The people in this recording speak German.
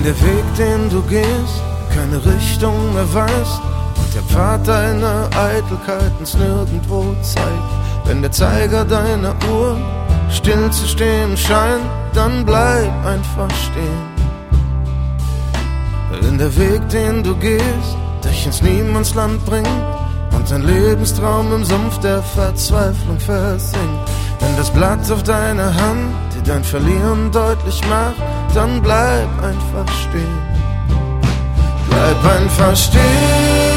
der Weg, den du gehst, keine Richtung mehr weiß und der Pfad deiner Eitelkeit uns nirgendwo zeigt, wenn der Zeiger deiner Uhr still zu stehen scheint, dann bleib einfach stehen. Wenn der Weg, den du gehst, dich ins Niemandsland bringt und dein Lebenstraum im Sumpf der Verzweiflung versinkt, wenn das Blatt auf deiner Hand dir dein Verlieren deutlich macht, dann bleib einfach stehen. Bleib einfach stehen.